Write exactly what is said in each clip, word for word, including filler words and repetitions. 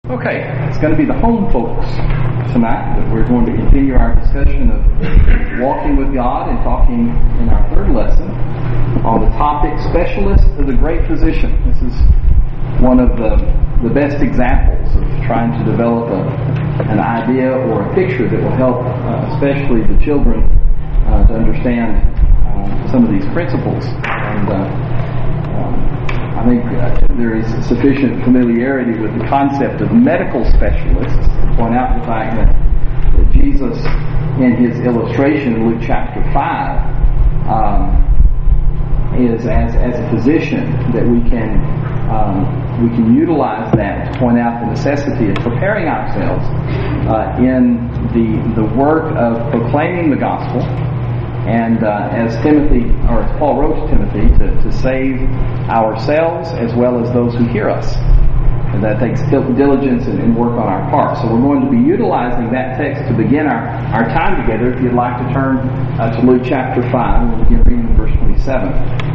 Okay, it's going to be the home focus tonight, but we're going to continue our discussion of walking with God and talking in our third lesson on the topic, Specialist of the Great Physician. This is one of the, the best examples of trying to develop a, an idea or a picture that will help, uh, especially the children, uh, to understand uh, some of these principles. And uh, um, I think uh, there is sufficient familiarity with the concept of medical specialists to point out the fact that, that Jesus, in his illustration in Luke chapter five, um, is as, as a physician that we can um, we can utilize that to point out the necessity of preparing ourselves uh, in the the work of proclaiming the gospel. And uh, as Timothy, or as Paul wrote to Timothy, to, to save ourselves as well as those who hear us. And that takes diligence and, and work on our part. So we're going to be utilizing that text to begin our, our time together. If you'd like to turn uh, to Luke chapter five, we'll begin reading in verse twenty-seven.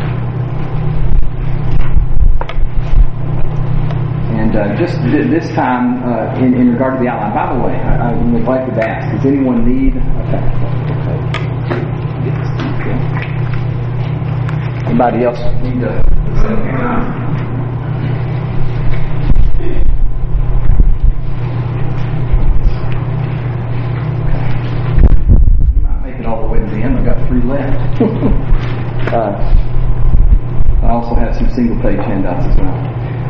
And uh, just th- this time, uh, in, in regard to the outline, by the way, I, I neglected to ask, does anyone need... Okay. okay. Anybody else need to say You might make it all the way to the end. I've got three left. uh, I also have some single-page handouts as well.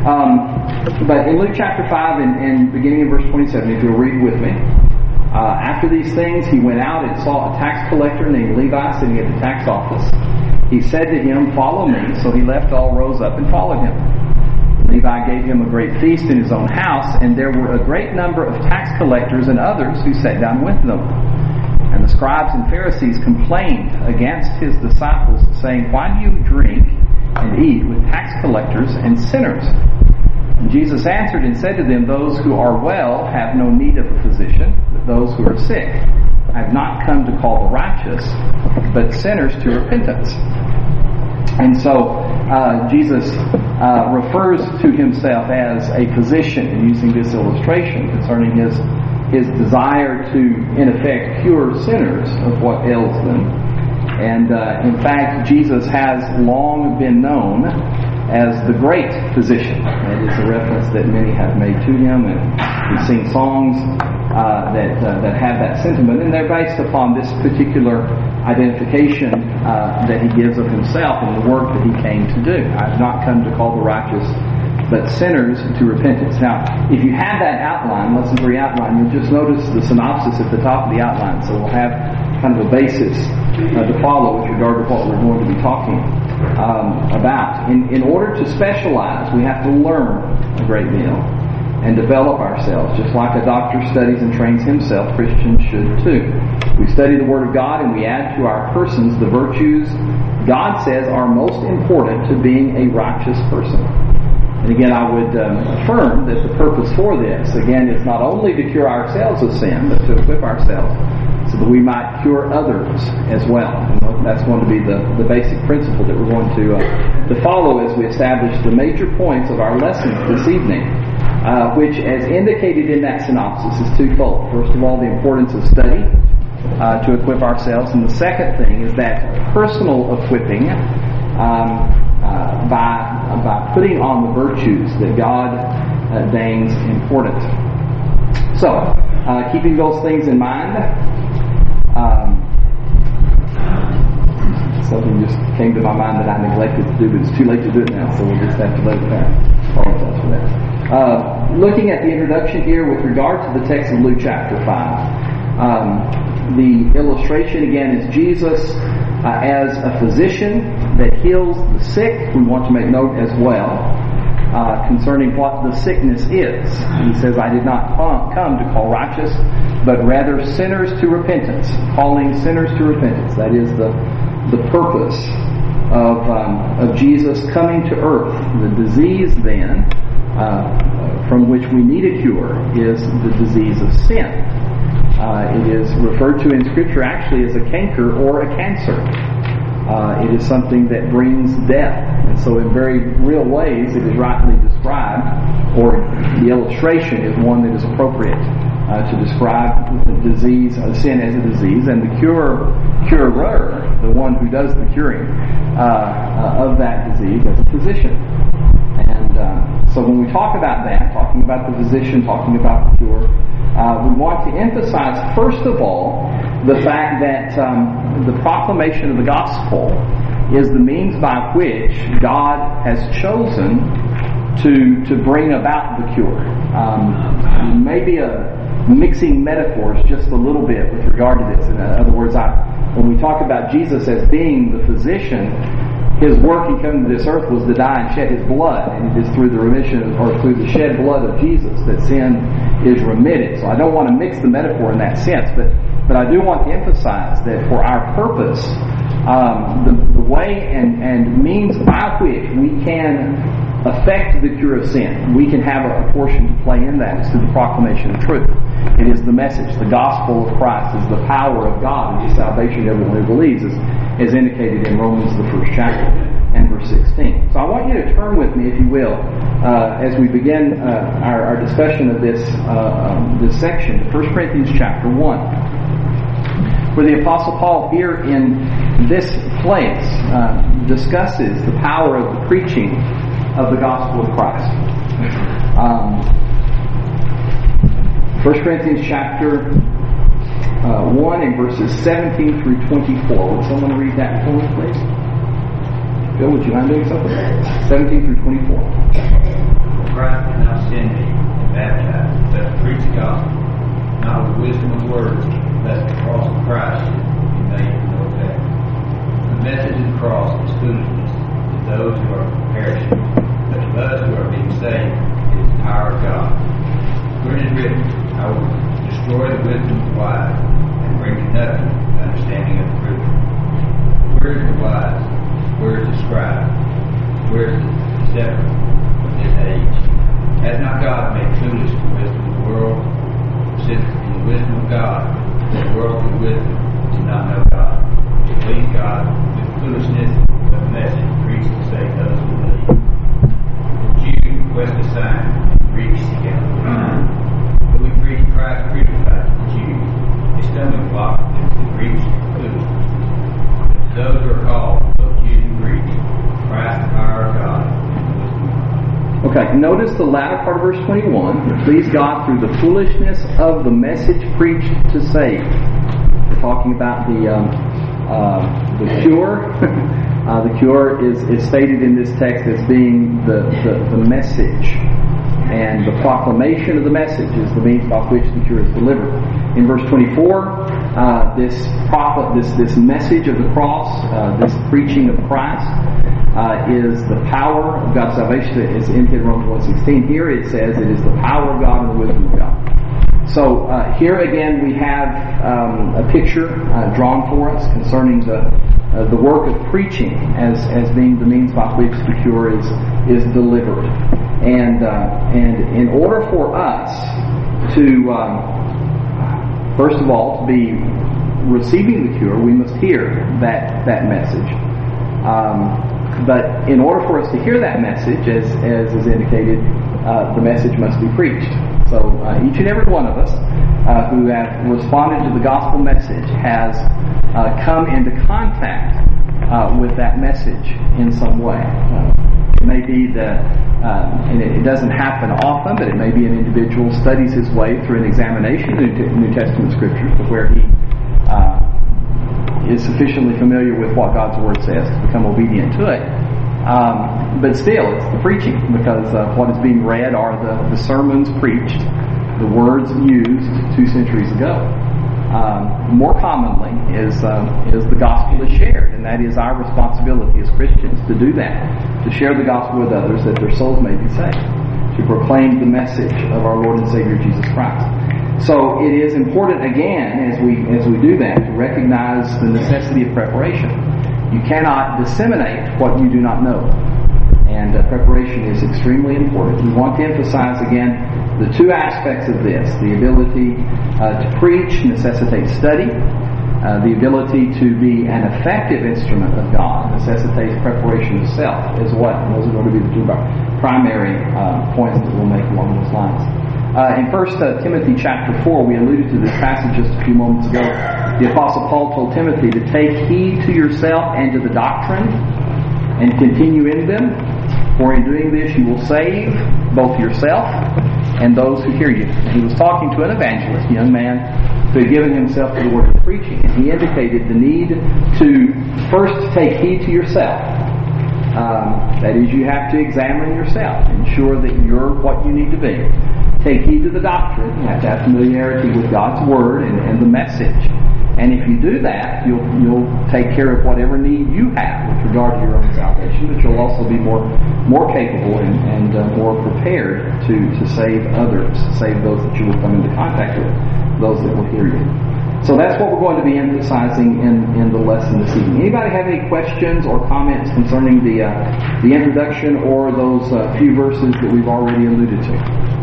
Um, but in Luke chapter five and, and beginning in verse twenty-seven, if you'll read with me. Uh, after these things, he went out and saw a tax collector named Levi sitting at the tax office. He said to him, "Follow me." So he left all, rose up, and followed him. Levi gave him a great feast in his own house, and there were a great number of tax collectors and others who sat down with them. And the scribes and Pharisees complained against his disciples, saying, "Why do you drink and eat with tax collectors and sinners?" And Jesus answered and said to them, "Those who are well have no need of a physician, but those who are sick. I have not come to call the righteous, but sinners to repentance." And so uh, Jesus uh, refers to himself as a physician in using this illustration concerning his his desire to, in effect, cure sinners of what ails them. And uh, in fact, Jesus has long been known as the great physician. It is a reference that many have made to him, and we sing songs uh, that uh, that have that sentiment, and they're based upon this particular identification uh, that he gives of himself and the work that he came to do. "I have not come to call the righteous, but sinners to repentance." Now, if you have that outline, lesson three outline, you'll just notice the synopsis at the top of the outline, so we'll have kind of a basis uh, to follow with regard to what we're going to be talking um, about. In, in order to specialize, we have to learn a great deal and develop ourselves. Just like a doctor studies and trains himself, Christians should too. We study the Word of God and we add to our persons the virtues God says are most important to being a righteous person. And again, I would um, affirm that the purpose for this, again, is not only to cure ourselves of sin, but to equip ourselves so that we might cure others as well. And that's going to be the, the basic principle that we're going to, uh, to follow as we establish the major points of our lessons this evening, uh, which, as indicated in that synopsis, is twofold. First of all, the importance of study uh, to equip ourselves, and the second thing is that personal equipping um, uh, by by putting on the virtues that God uh, deigns important. So, uh, keeping those things in mind, um, something just came to my mind that I neglected to do, but it's too late to do it now, so we'll just have to let it pass. Apologize for that. Uh, looking at the introduction here with regard to the text of Luke chapter five, um, the illustration again is Jesus uh, as a physician that heals the sick. We want to make note as well uh, concerning what the sickness is. He says, "I did not come to call righteous, but rather sinners to repentance." Calling sinners to repentance. That is the the purpose of um, of Jesus coming to earth. The disease then uh, from which we need a cure is the disease of sin. Uh, it is referred to in Scripture actually as a canker or a cancer. Uh, it is something that brings death. And so in very real ways, it is rightly described, or the illustration is one that is appropriate uh, to describe the disease, uh, sin as a disease, and the cure, curer, the one who does the curing uh, uh, of that disease, as a physician. And uh, so when we talk about that, talking about the physician, talking about the cure, uh, we want to emphasize, first of all, the fact that um, the proclamation of the gospel is the means by which God has chosen to to bring about the cure. Um, maybe a mixing metaphors just a little bit with regard to this. In other words, I, when we talk about Jesus as being the physician, His work in coming to this earth was to die and shed His blood, and it is through the remission or through the shed blood of Jesus that sin is remitted. So I don't want to mix the metaphor in that sense, but But I do want to emphasize that for our purpose, um, the, the way and, and means by which we can affect the cure of sin, we can have a, a portion to play in that, is through the proclamation of truth. It is the message. The gospel of Christ is the power of God and the salvation of everyone who believes, as, as indicated in Romans, the first chapter, and verse sixteen. So I want you to turn with me, if you will, uh, as we begin uh, our, our discussion of this, uh, um, this section, First Corinthians chapter one. Where the Apostle Paul here in this place uh, discusses the power of the preaching of the gospel of Christ. Um, First Corinthians chapter uh, one and verses seventeen through twenty-four. Would someone read that for me, please? Bill, would you mind doing something? seventeen through twenty-four. Christ did not send me to baptize, but to preach the gospel, not with wisdom of words, lest the cross of Christ be made of no effect. The message of the cross is foolishness to those who are perishing, but to us who are being saved, it is the power of God. For it is written, I will destroy the wisdom of the wise, and bring to nothing the understanding of the prudent. Where is the wise? Where is the scribe? Where is the deceiver of this age? Has not God made foolish the wisdom of the world? Since in the wisdom of God, the world with wisdom did not know God. It pleased God with the foolishness of the message preached to save those who believe. The Jew request a sign, and the Greek seek out a sign. But we preach Christ crucified to the Jews, a stumbling block, and to the Greeks foolishness. But to those who are called, both Jews and Greeks, Christ the power of God and the wisdom of God. Okay, notice the latter part of verse twenty-one. Please God through the foolishness of the message preached to save. We're talking about the um, uh, the cure. uh, the cure is, is stated in this text as being the, the, the message. And the proclamation of the message is the means by which the cure is delivered. In verse twenty-four, uh, this prophet, this, this message of the cross, uh, this preaching of Christ, Uh, is the power of God's salvation. Is indicated in Romans one sixteen. Here it says it is the power of God and the wisdom of God. So uh, here again we have um, a picture uh, drawn for us concerning the uh, the work of preaching as as being the means by which the cure is is delivered. And uh, and in order for us to um, first of all to be receiving the cure, we must hear that that message. Um, But in order for us to hear that message, as, as is indicated, uh, the message must be preached. So uh, each and every one of us uh, who have responded to the gospel message has uh, come into contact uh, with that message in some way. Uh, it may be the, uh, and it, it doesn't happen often, but it may be an individual studies his way through an examination of the New Testament scriptures to where he uh, is sufficiently familiar with what God's Word says to become obedient to it. Um, but still, it's the preaching, because uh, what is being read are the, the sermons preached, the words used two centuries ago. Um, more commonly is um, is the gospel is shared, and that is our responsibility as Christians to do that, to share the gospel with others that their souls may be saved, to proclaim the message of our Lord and Savior Jesus Christ. So it is important, again, as we as we do that, to recognize the necessity of preparation. You cannot disseminate what you do not know. And uh, preparation is extremely important. We want to emphasize, again, the two aspects of this. The ability uh, to preach necessitates study, Uh, the ability to be an effective instrument of God necessitates preparation of self as what? And those are going to be the two primary uh, points that we'll make along those lines. Uh, in First Timothy chapter four, we alluded to this passage just a few moments ago. The Apostle Paul told Timothy to take heed to yourself and to the doctrine and continue in them, for in doing this you will save both yourself and those who hear you. And he was talking to an evangelist, a young man who had given himself to the work of preaching, and he indicated the need to first take heed to yourself. Um, that is, you have to examine yourself, ensure that you're what you need to be. Take heed to the doctrine. You have to have familiarity with God's Word and, and the message. And if you do that, you'll you'll take care of whatever need you have with regard to your own salvation, but you'll also be more more capable and, and uh, more prepared to, to save others, to save those that you will come into contact with, those that will hear you. So that's what we're going to be emphasizing in, in the lesson this evening. Anybody have any questions or comments concerning the uh, the introduction or those uh, few verses that we've already alluded to?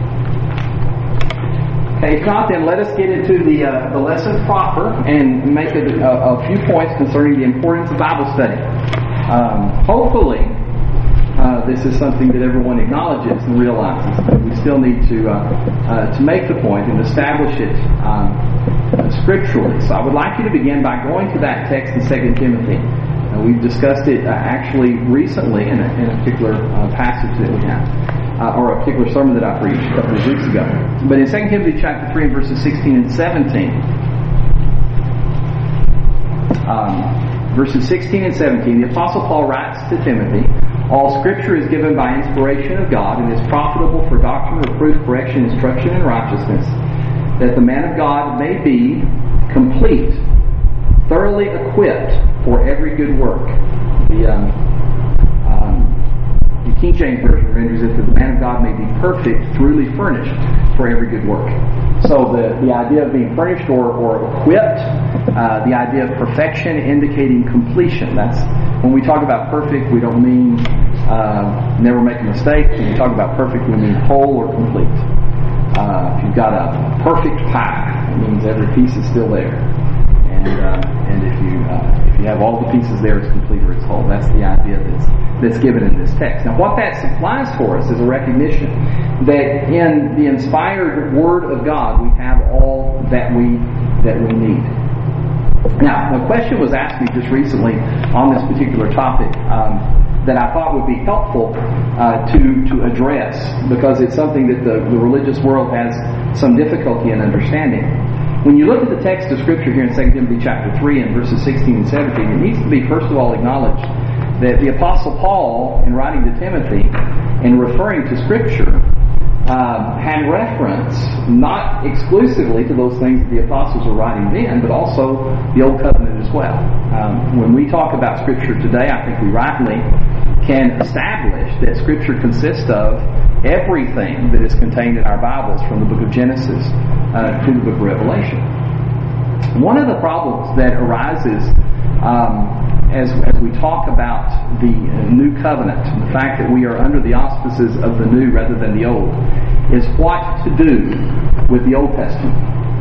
Okay, if not, then let us get into the uh, the lesson proper and make a, a, a few points concerning the importance of Bible study. Um, hopefully, uh, this is something that everyone acknowledges and realizes, but we still need to uh, uh, to make the point and establish it um, scripturally. So I would like you to begin by going to that text in Second Timothy. Uh, we've discussed it uh, actually recently in a, in a particular uh, passage that we have. Uh, or a particular sermon that I preached a couple of weeks ago. But in Second Timothy chapter three, verses sixteen and seventeen, um, verses sixteen and seventeen, the Apostle Paul writes to Timothy, all Scripture is given by inspiration of God and is profitable for doctrine, reproof, correction, instruction, and righteousness, that the man of God may be complete, thoroughly equipped for every good work. The um, The King James Version renders it that the man of God may be perfect, truly furnished for every good work. So the, the idea of being furnished or, or equipped, uh, the idea of perfection indicating completion. That's when we talk about perfect, we don't mean uh, never make a mistake. When we talk about perfect, we mean whole or complete. Uh, if you've got a perfect pie, it means every piece is still there. And uh, and if you uh, if you have all the pieces there, it's complete or it's whole. That's the idea that's that's given in this text. Now, what that supplies for us is a recognition that in the inspired Word of God, we have all that we that we need. Now, a question was asked me just recently on this particular topic um, that I thought would be helpful uh, to to address, because it's something that the, the religious world has some difficulty in understanding. When you look at the text of Scripture here in Second Timothy chapter three and verses sixteen and seventeen, it needs to be first of all acknowledged that the Apostle Paul, in writing to Timothy and referring to Scripture, uh, had reference not exclusively to those things that the apostles were writing then, but also the Old Covenant as well. Um, when we talk about Scripture today, I think we rightly can establish that Scripture consists of everything that is contained in our Bibles, from the book of Genesis uh, to the book of Revelation. One of the problems that arises um, As, as we talk about the new covenant, the fact that we are under the auspices of the new rather than the old, is what to do with the Old Testament.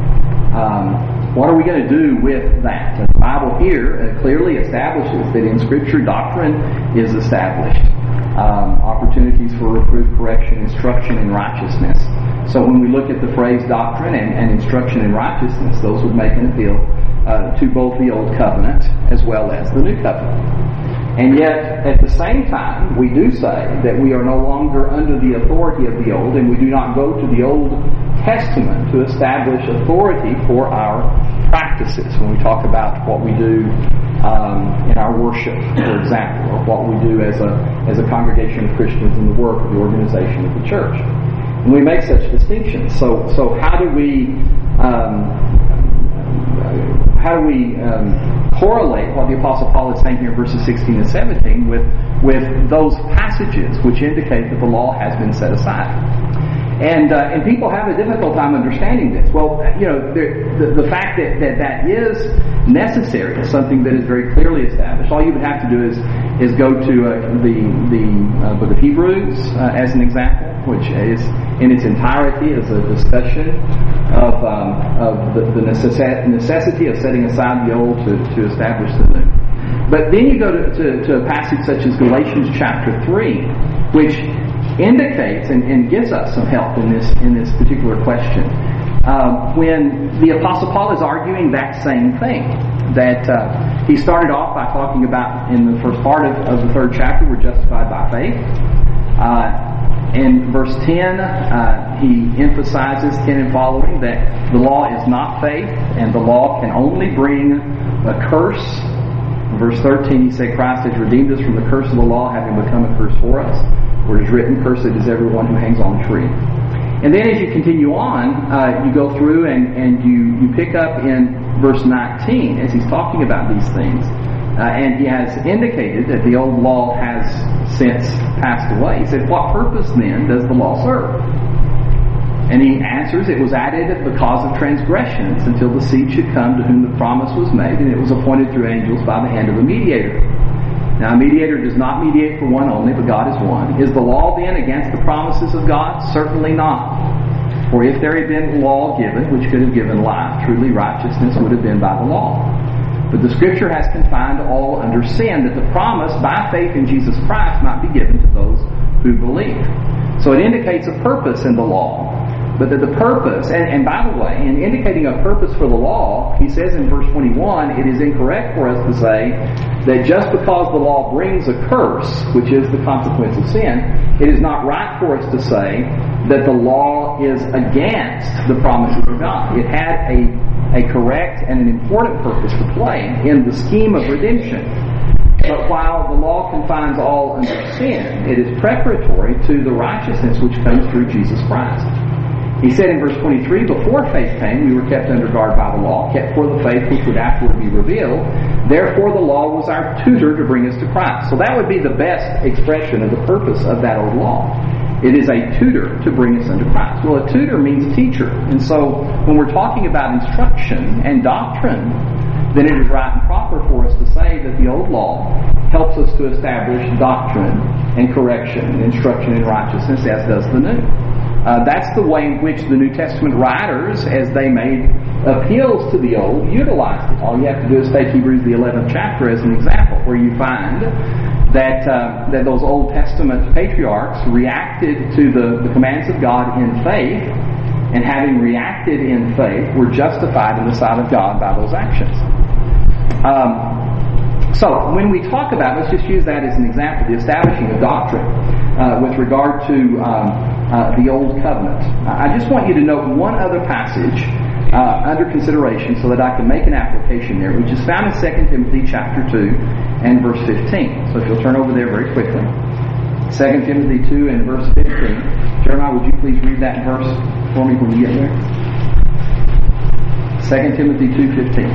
Um, what are we going to do with that? The Bible here uh, clearly establishes that in Scripture doctrine is established. Um, opportunities for reproof, correction, instruction, and righteousness. So when we look at the phrase doctrine and, and instruction and righteousness, those would make an appeal Uh, to both the Old Covenant as well as the New Covenant. And yet, at the same time, we do say that we are no longer under the authority of the Old, and we do not go to the Old Testament to establish authority for our practices. When we talk about what we do um, in our worship, for example, or what we do as a as a congregation of Christians in the work of the organization of the church. And we make such distinctions. So, so how do we um, How do we um, correlate what the Apostle Paul is saying here in verses sixteen and seventeen with, with those passages which indicate that the law has been set aside? And uh, and people have a difficult time understanding this. Well, you know, the, the fact that, that that is necessary is something that is very clearly established. All you would have to do is is go to uh, the the uh, book of Hebrews uh, as an example, which is in its entirety is a discussion of um, of the, the necessity of setting aside the old to, to establish the new. But then you go to, to, to a passage such as Galatians chapter three, which indicates and, and gives us some help in this in this particular question. Uh, when the Apostle Paul is arguing that same thing, that uh, he started off by talking about in the first part of, of the third chapter, we're justified by faith. Uh, in verse ten, uh, he emphasizes, ten and following, that the law is not faith, and the law can only bring a curse. In verse thirteen, he said, Christ has redeemed us from the curse of the law, having become a curse for us. Where it is written, cursed is everyone who hangs on the tree. And then as you continue on, uh, you go through and, and you, you pick up in verse nineteen as he's talking about these things. Uh, and he has indicated that the old law has since passed away. He said, what purpose then does the law serve? And he answers, it was added because of transgressions until the seed should come to whom the promise was made, and it was appointed through angels by the hand of a mediator. Now, a mediator does not mediate for one only, but God is one. Is the law then against the promises of God? Certainly not. For if there had been law given, which could have given life, truly righteousness would have been by the law. But the Scripture has confined all under sin, that the promise by faith in Jesus Christ might be given to those who believe. So it indicates a purpose in the law. But that the purpose, and, and by the way, in indicating a purpose for the law, he says in verse twenty-one, it is incorrect for us to say that just because the law brings a curse, which is the consequence of sin, it is not right for us to say that the law is against the promises of God. It had a, a correct and an important purpose to play in the scheme of redemption. But while the law confines all under sin, it is preparatory to the righteousness which comes through Jesus Christ. He said in verse twenty-three, before faith came, we were kept under guard by the law, kept for the faith which would afterward be revealed. Therefore the law was our tutor to bring us to Christ. So that would be the best expression of the purpose of that old law. It is a tutor to bring us unto Christ. Well, a tutor means teacher. And so when we're talking about instruction and doctrine, then it is right and proper for us to say that the old law helps us to establish doctrine and correction and instruction in righteousness, as does the new. Uh, that's the way in which the New Testament writers, as they made appeals to the Old, utilized it. All you have to do is take Hebrews the eleventh chapter as an example, where you find that uh, that those Old Testament patriarchs reacted to the, the commands of God in faith, and having reacted in faith, were justified in the sight of God by those actions. Um, so, when we talk about, let's just use that as an example, the establishing of doctrine uh, with regard to um, Uh, the Old Covenant. I just want you to note one other passage uh, under consideration so that I can make an application there, which is found in Second Timothy chapter two and verse fifteen. So if you'll turn over there very quickly. Second Timothy two and verse fifteen. Jeremiah, would you please read that verse for me when we get there? Second Timothy two fifteen.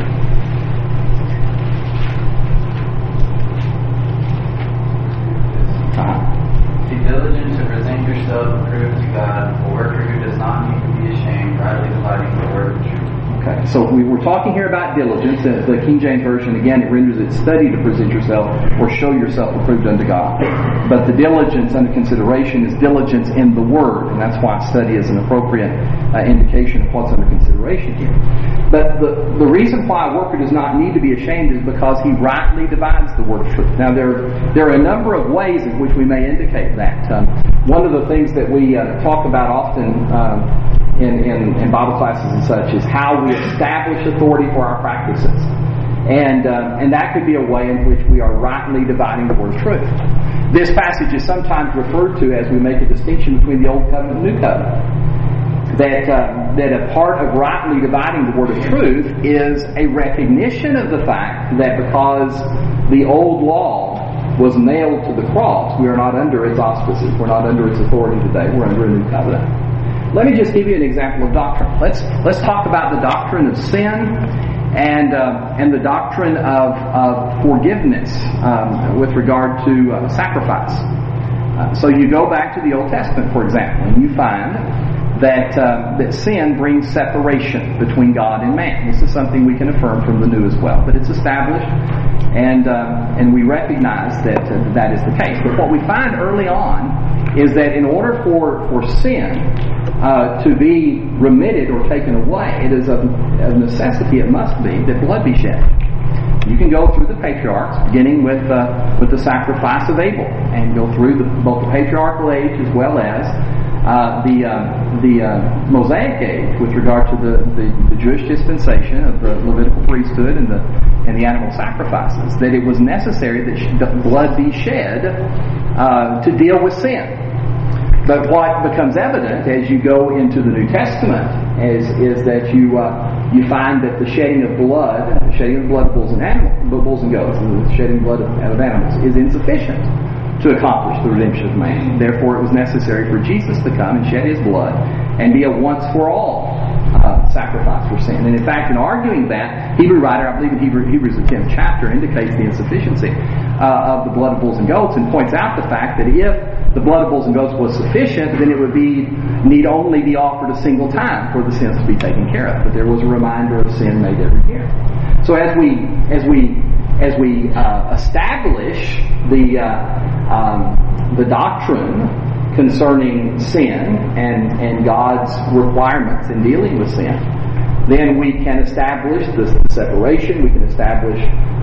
Uh-huh. Be diligent to present yourself approved to God, a worker who does not need to be ashamed, rightly dividing the word of truth. Okay, so we were talking here about diligence. The, the King James Version, again, it renders it study to present yourself or show yourself approved unto God. But the diligence under consideration is diligence in the Word, and that's why study is an appropriate uh, indication of what's under consideration here. But the, the reason why a worker does not need to be ashamed is because he rightly divides the word of truth. Now, there, there are a number of ways in which we may indicate that. Um, one of the things that we uh, talk about often um, in, in, in Bible classes and such is how we establish authority for our practices. And, uh, and that could be a way in which we are rightly dividing the word of truth. This passage is sometimes referred to as we make a distinction between the Old Covenant and New Covenant. That, uh, that a part of rightly dividing the word of truth is a recognition of the fact that because the old law was nailed to the cross, we are not under its auspices. We're not under its authority today. We're under a new covenant. Let me just give you an example of doctrine. Let's let's talk about the doctrine of sin and uh, and the doctrine of, of forgiveness um, with regard to uh, sacrifice. Uh, so you go back to the Old Testament, for example, and you find that uh, that sin brings separation between God and man. This is something we can affirm from the New as well, but it's established, and uh, and we recognize that uh, that is the case. But what we find early on is that in order for for sin uh, to be remitted or taken away, it is of, of necessity, it must be, that blood be shed. You can go through the patriarchs, beginning with uh, with the sacrifice of Abel, and go through the, both the patriarchal age as well as uh, the uh, the uh, Mosaic age, with regard to the, the, the Jewish dispensation of the Levitical priesthood and the and the animal sacrifices. That it was necessary that sh- blood be shed uh, to deal with sin. But what becomes evident as you go into the New Testament is is that you uh, you find that the shedding of blood, the shedding of blood of bulls and animals, bulls and goats, and the shedding of blood of, of animals is insufficient to accomplish the redemption of man. Therefore, it was necessary for Jesus to come and shed His blood and be a once for all uh, sacrifice for sin. And in fact, in arguing that, Hebrew writer, I believe in Hebrew, Hebrews the tenth chapter, indicates the insufficiency uh, of the blood of bulls and goats, and points out the fact that if the blood of bulls and goats was sufficient, then it would be need only be offered a single time for the sins to be taken care of. But there was a reminder of sin made every year. So as we as we as we uh, establish the uh, um, the doctrine concerning sin and and God's requirements in dealing with sin, then we can establish the separation. We can establish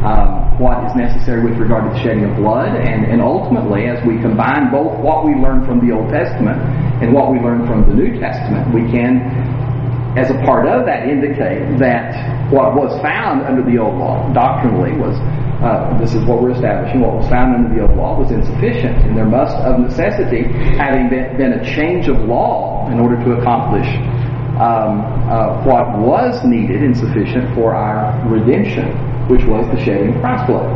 um, what is necessary with regard to the shedding of blood, and, and ultimately, as we combine both what we learn from the Old Testament and what we learn from the New Testament, we can, as a part of that, indicate that what was found under the Old Law doctrinally was, uh, this is what we're establishing, what was found under the Old Law was insufficient, and there must, of necessity, having been, been a change of law in order to accomplish Um, uh, what was needed and sufficient for our redemption, which was the shedding of Christ's blood.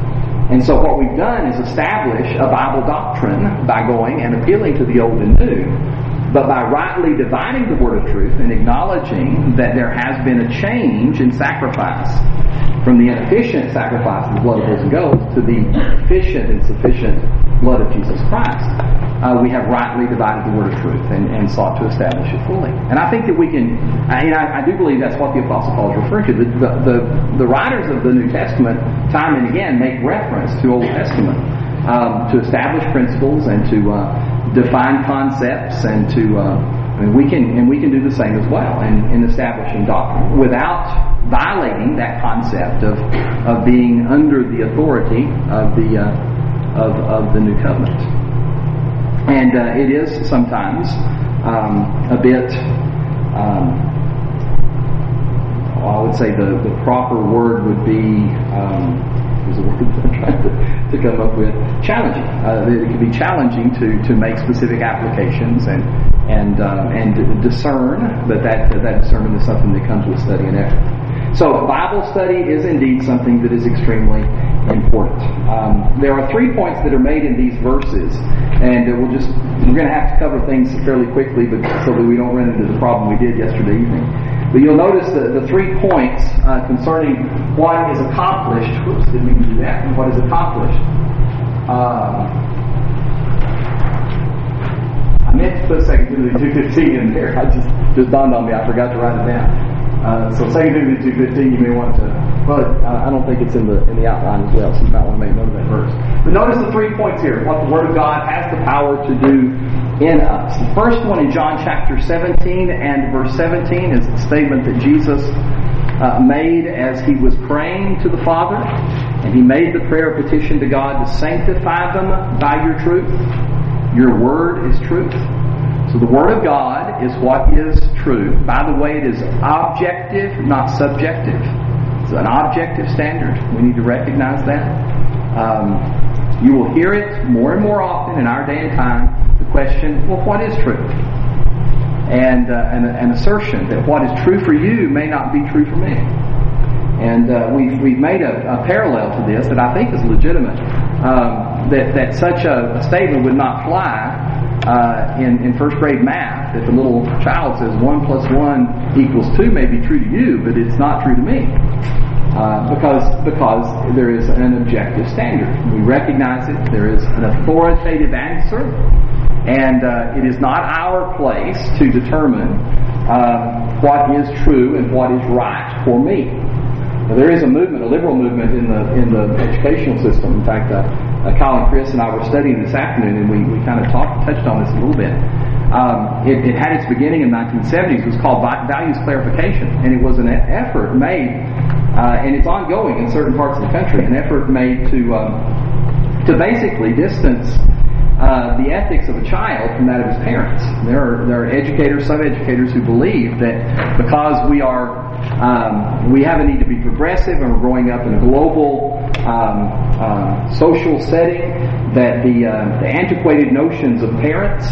And so what we've done is establish a Bible doctrine by going and appealing to the Old and New, but by rightly dividing the word of truth and acknowledging that there has been a change in sacrifice from the inefficient sacrifice of the blood of bulls and goats to the efficient and sufficient blood of Jesus Christ. Uh, we have rightly divided the word of truth and, and sought to establish it fully. And I think that we can, I, I, I do believe that's what the Apostle Paul is referring to. The, the, the, the writers of the New Testament, time and again, make reference to Old Testament um, to establish principles and to uh, define concepts, and to, uh, I mean, we can, and we can do the same as well in, in establishing doctrine without violating that concept of of being under the authority of the uh, of of the New Covenant. And uh, it is sometimes um, a bit, um, well, I would say the, the proper word would be, um, there's a word I'm trying to, to come up with, challenging. Uh, it can be challenging to, to make specific applications and and uh, and discern, but that that discernment is something that comes with study and effort. So Bible study is indeed something that is extremely important. Um, there are three points that are made in these verses, and we'll just we're going to have to cover things fairly quickly, but so that we don't run into the problem we did yesterday evening. But you'll notice the, the three points uh, concerning what is accomplished. Whoops, didn't mean to do that. What is accomplished. Um, I meant to put Second Timothy two fifteen in there. I just just dawned on me. I forgot to write it down. Uh, so Second Timothy two fifteen, you may want to, but uh, I don't think it's in the in the outline as well, so you might want to make note of that verse. But notice the three points here, what the Word of God has the power to do in us. The first one in John chapter seventeen and verse seventeen is the statement that Jesus uh, made as He was praying to the Father, and He made the prayer of petition to God to sanctify them by your truth. Your Word is truth. So the Word of God is what is true. By the way, it is objective, not subjective. It's an objective standard. We need to recognize that. Um, you will hear it more and more often in our day and time, the question, well, what is truth? And uh, an, an assertion that what is true for you may not be true for me. And uh, we've, we've made a, a parallel to this that I think is legitimate. Um, that, that such a, a statement would not fly Uh, in, in first grade math. If a little child says one plus one equals two may be true to you, but it's not true to me. Uh, because because there is an objective standard. We recognize it. There is an authoritative answer, and uh, it is not our place to determine uh, what is true and what is right for me. Now, there is a movement, a liberal movement in the in the educational system. In fact, uh, uh, Colin, Chris, and I were studying this afternoon, and we, we kind of talked touched on this a little bit. Um, it, it had its beginning in the nineteen seventies. It was called values clarification, and it was an effort made. Uh, and it's ongoing in certain parts of the country, an effort made to um, to basically distance uh, the ethics of a child from that of his parents. There are there are educators, some educators who believe that because we are um, we have a need to be progressive and we're growing up in a global um, uh, social setting, that the uh, the antiquated notions of parents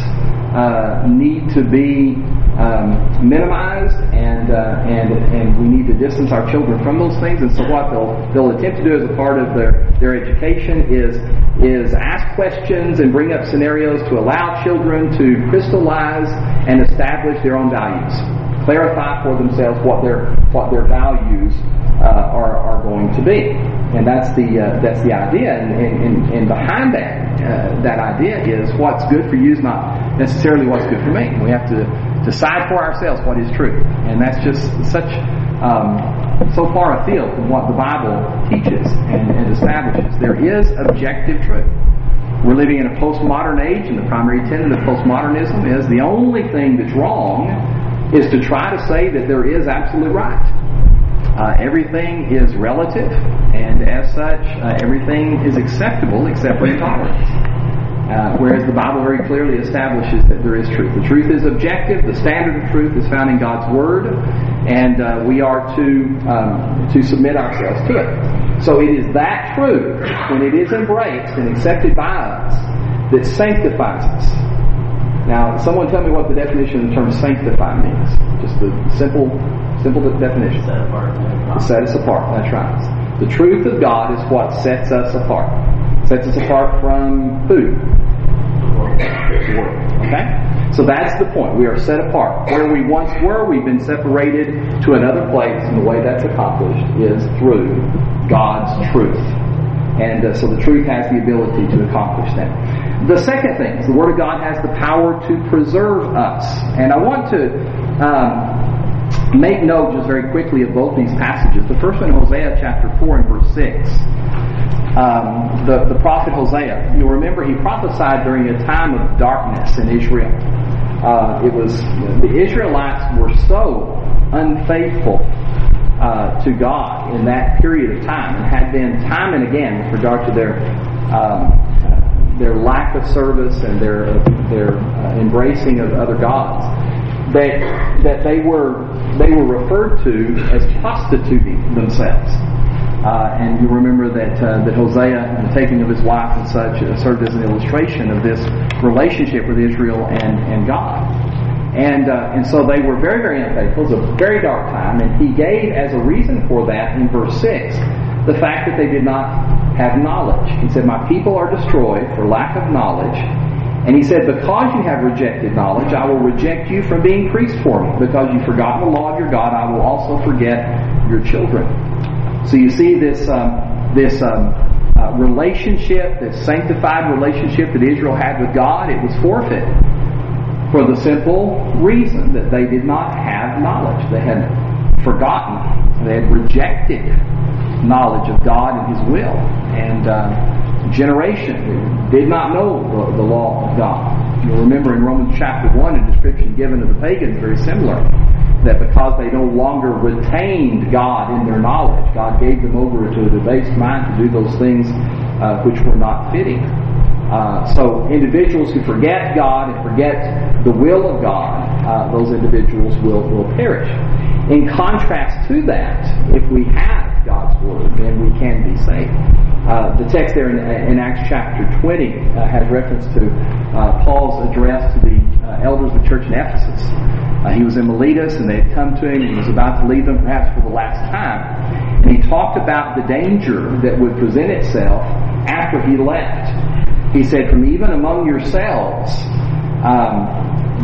uh, need to be Um, minimized, and uh, and and we need to distance our children from those things. And so, what they'll they'll attempt to do as a part of their, their education is is ask questions and bring up scenarios to allow children to crystallize and establish their own values, clarify for themselves what their what their values uh, are are going to be. And that's the uh, that's the idea. And and, and behind that uh, that idea is what's good for you is not necessarily what's good for me. We have to decide for ourselves what is true, and that's just such um, so far afield from what the Bible teaches and, and establishes. There is objective truth. We're living in a postmodern age, and the primary tenet of postmodernism is the only thing that's wrong is to try to say that there is absolute right. Uh, everything is relative, and as such, uh, everything is acceptable except for intolerance. Uh, whereas the Bible very clearly establishes that there is truth. The truth is objective. The standard of truth is found in God's Word, and uh, we are to um, to submit ourselves to it. So it is that truth, when it is embraced and accepted by us, that sanctifies us. Now, someone tell me what the definition of the term sanctify means. Just the simple, simple definition. Set apart. Set us apart. That's right. The truth of God is what sets us apart. Sets us apart from who? The world. Okay? So that's the point. We are set apart. Where we once were, we've been separated to another place, and the way that's accomplished is through God's truth. And uh, so the truth has the ability to accomplish that. The second thing is the Word of God has the power to preserve us. And I want to um, make note just very quickly of both these passages. The first one, Hosea chapter four and verse six. Um, the, the prophet Hosea, you'll remember he prophesied during a time of darkness in Israel. Uh, it was the Israelites were so unfaithful uh, to God in that period of time, and had been time and again with regard to their um, their lack of service and their their uh, embracing of other gods, that that they were they were referred to as prostituting themselves. Uh, and you remember that uh, that Hosea, and the taking of his wife and such, uh, served as an illustration of this relationship with Israel and, and God. And uh, and so they were very, very unfaithful. It was a very dark time, and he gave as a reason for that in verse six the fact that they did not have knowledge. He said, "My people are destroyed for lack of knowledge." And he said, "Because you have rejected knowledge, I will reject you from being priest for me. Because you've forgotten the law of your God, I will also forget your children." So you see this um, this um, uh, relationship, this sanctified relationship that Israel had with God, it was forfeit for the simple reason that they did not have knowledge. They had forgotten. They had rejected knowledge of God and His will. And uh, generation did not know the, the law of God. You'll remember in Romans chapter one, a description given of the pagans very similar. That because they no longer retained God in their knowledge, God gave them over to a debased mind to do those things uh, which were not fitting. Uh, so individuals who forget God and forget the will of God, uh, those individuals will, will perish. In contrast to that, if we have God's Word, then we can be saved. Uh, the text there in, in Acts chapter twenty uh, has reference to uh, Paul's address to the uh, elders of the church in Ephesus. Uh, he was in Miletus, and they had come to him, and he was about to leave them perhaps for the last time. And he talked about the danger that would present itself after he left. He said, "From even among yourselves, um,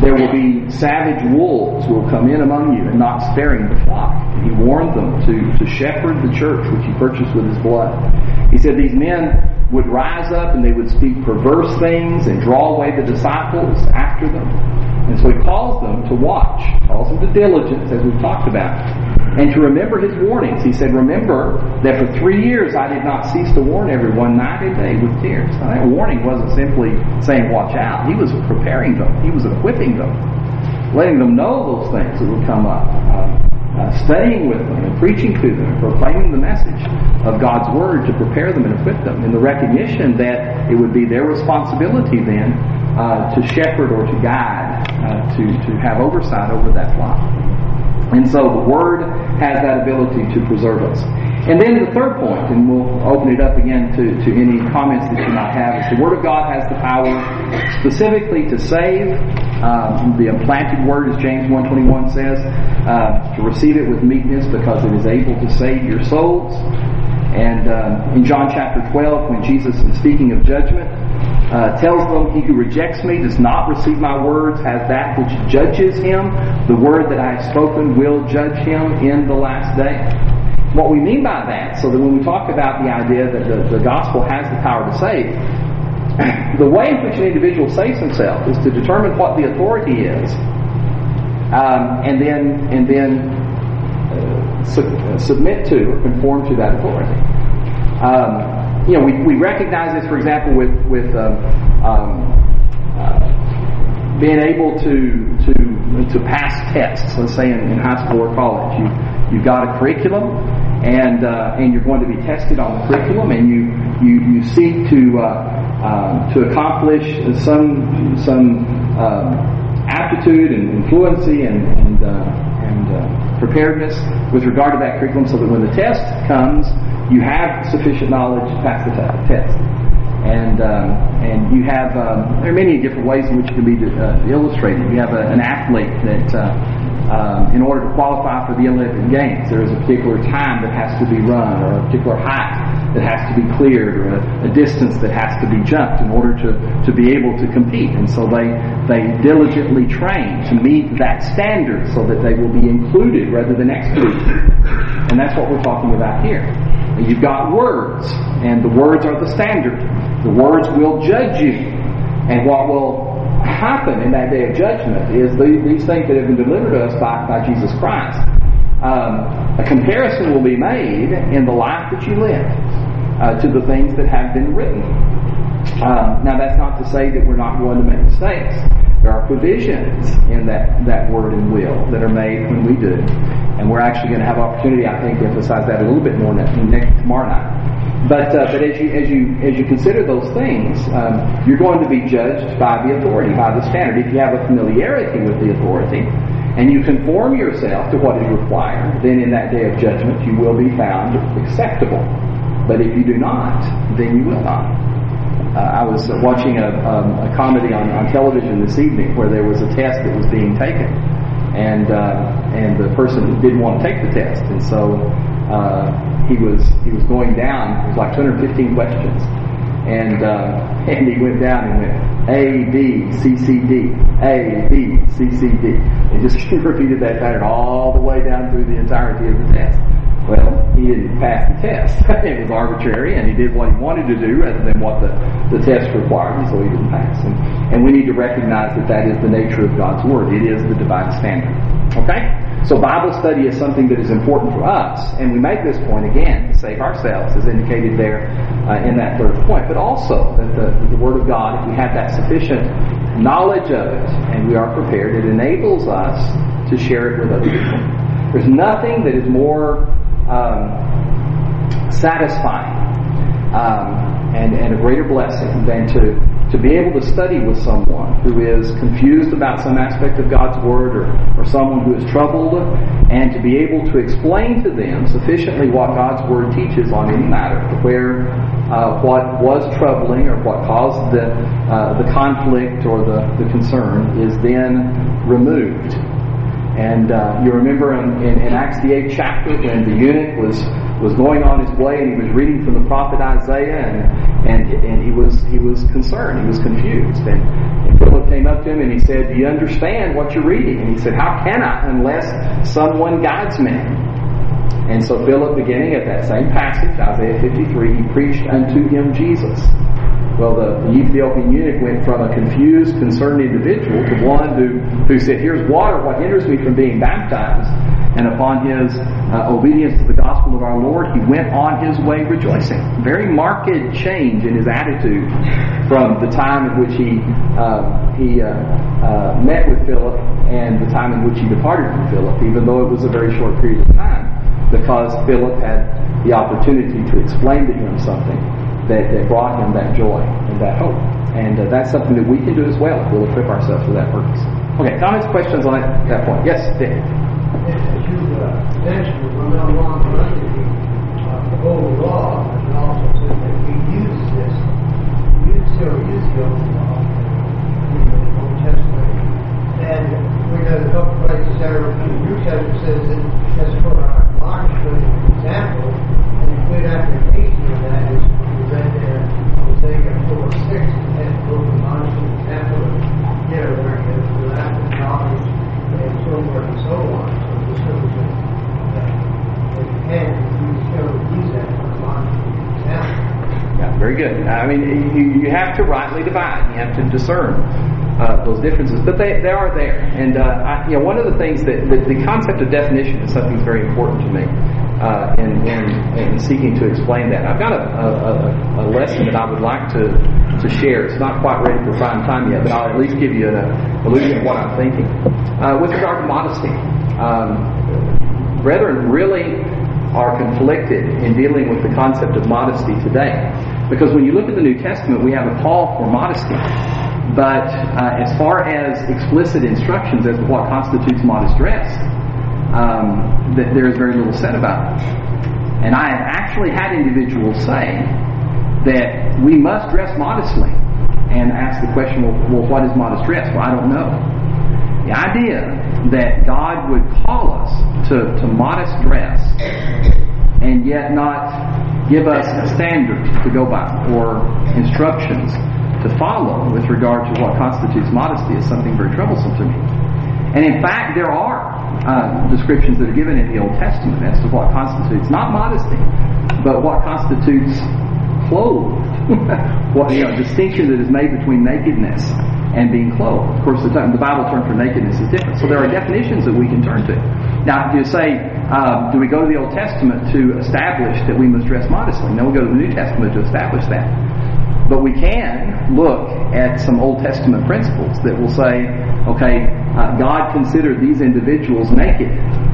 There will be savage wolves who will come in among you and not sparing the flock. He warned them to, to shepherd the church which he purchased with his blood. He said these men would rise up and they would speak perverse things and draw away the disciples after them. And so he calls them to watch, calls them to diligence, as we've talked about, and to remember his warnings. He said, remember that for three years I did not cease to warn everyone night and day with tears. Now, that warning wasn't simply saying watch out. He was preparing them. He was equipping them, letting them know those things that would come up. Uh, Uh, studying with them and preaching to them and proclaiming the message of God's Word to prepare them and equip them in the recognition that it would be their responsibility then uh, to shepherd or to guide, uh, to, to have oversight over that flock. And so the Word has that ability to preserve us. And then the third point, and we'll open it up again to, to any comments that you might have, is the Word of God has the power specifically to save. Um, the implanted Word, as James one twenty-one says, uh, to receive it with meekness because it is able to save your souls. And uh, in John chapter twelve, when Jesus is speaking of judgment, uh, tells them, he who rejects me does not receive my words, has that which judges him. The word that I have spoken will judge him in the last day. What we mean by that, so that when we talk about the idea that the, the gospel has the power to save, the way in which an individual saves himself is to determine what the authority is, um, and then and then uh, su- uh, submit to or conform to that authority. Um, you know, we, we recognize this, for example, with with um, um, uh, being able to to to pass tests. Let's say in, in high school or college, you you've got a curriculum, and uh, and you're going to be tested on the curriculum, and you you you seek to uh, Um, to accomplish some some um, aptitude and fluency and and, uh, and uh, preparedness with regard to that curriculum, so that when the test comes, you have sufficient knowledge to pass the t- test. And um, and you have um, there are many different ways in which it can be uh, illustrated. You have a, an athlete that uh, um, in order to qualify for the Olympic Games, there is a particular time that has to be run, or a particular height that has to be cleared, or a, a distance that has to be jumped in order to, to be able to compete. And so they they diligently train to meet that standard so that they will be included rather than excluded. And that's what we're talking about here. You've got words, and the words are the standard. The words will judge you. And what will happen in that day of judgment is the, these things that have been delivered to us by, by Jesus Christ. Um, a comparison will be made in the life that you live uh, to the things that have been written. Um, now, that's not to say that we're not going to make mistakes. There are provisions in that, that word and will that are made when we do. And we're actually going to have opportunity, I think, to emphasize that a little bit more next, next tomorrow night. But uh, but as you as you as you consider those things, um, you're going to be judged by the authority, by the standard. If you have a familiarity with the authority, and you conform yourself to what is required, then in that day of judgment you will be found acceptable. But if you do not, then you will not. Uh, I was watching a, um, a comedy on, on television this evening where there was a test that was being taken, and uh, and the person didn't want to take the test, and so uh, he was he was going down. It was like two hundred fifteen questions, and uh, and he went down and went A B C C D A B C C D. He just repeated that pattern all the way down through the entirety of the test. Well, he didn't pass the test. It was arbitrary, and he did what he wanted to do rather than what the, the test required, and so he didn't pass. And, and we need to recognize that that is the nature of God's Word. It is the divine standard. Okay? So Bible study is something that is important for us, and we make this point again to save ourselves, as indicated there uh, in that third point, but also that the, the Word of God, if we have that sufficient knowledge of it and we are prepared, it enables us to share it with other people. There's nothing that is more um, satisfying um, and, and a greater blessing than to to be able to study with someone who is confused about some aspect of God's Word, or, or someone who is troubled, and to be able to explain to them sufficiently what God's Word teaches on any matter, where uh, what was troubling or what caused the uh, the conflict or the, the concern is then removed. And uh, you remember in, in, in Acts the eighth chapter when the eunuch was was going on his way and he was reading from the prophet Isaiah, and And and he was he was concerned, he was confused. And, and Philip came up to him and he said, do you understand what you're reading? And he said, how can I unless someone guides me? And so Philip, beginning at that same passage, Isaiah fifty-three, he preached unto him Jesus. Well, the, the Ethiopian eunuch went from a confused, concerned individual to one who, who said, here's water, what hinders me from being baptized? And upon his uh, obedience to the gospel of our Lord, he went on his way rejoicing. Very marked change in his attitude from the time in which he uh, he uh, uh, met with Philip and the time in which he departed from Philip, even though it was a very short period of time, because Philip had the opportunity to explain to him something that, that brought him that joy and that hope. And uh, that's something that we can do as well if we'll equip ourselves for that purpose. Okay, comments, questions on that, that point? Yes, Dick. As you uh, mentioned, we're no longer under the uh, old law, but it also says that we use this, we still use the old law in the Old Testament. And we know a couple places there in the New Testament says that that's for our admonishment example, and a good application of that is read there in Hosea four six, and both admonishment example of, you know, where you have to laugh and knowledge and so forth and so on. Yeah, very good. I mean, you, you have to rightly divide. You have to discern uh, those differences, but they, they are there. And uh, I, you know, one of the things that the, the concept of definition is something that's very important to me uh, in, in, in seeking to explain that. I've got a, a, a lesson that I would like to to share. It's not quite ready for prime time yet, but I'll at least give you an illusion of what I'm thinking uh, with regard to modesty. Um, brethren really are conflicted in dealing with the concept of modesty today. Because when you look at the New Testament, we have a call for modesty. But uh, as far as explicit instructions as to what constitutes modest dress, um, th- there is very little said about it. And I have actually had individuals say that we must dress modestly. And ask the question, well, well what is modest dress? Well, I don't know. The idea that God would call us to, to modest dress and yet not give us a standard to go by or instructions to follow with regard to what constitutes modesty is something very troublesome to me. And in fact, there are uh, descriptions that are given in the Old Testament as to what constitutes not modesty, but what constitutes clothed. What, you know, distinction that is made between nakedness and being clothed. Of course, the, term, the Bible term for nakedness is different. So there are definitions that we can turn to. Now, if you say, uh, do we go to the Old Testament to establish that we must dress modestly? No, we go to the New Testament to establish that. But we can look at some Old Testament principles that will say, okay, uh, God considered these individuals naked.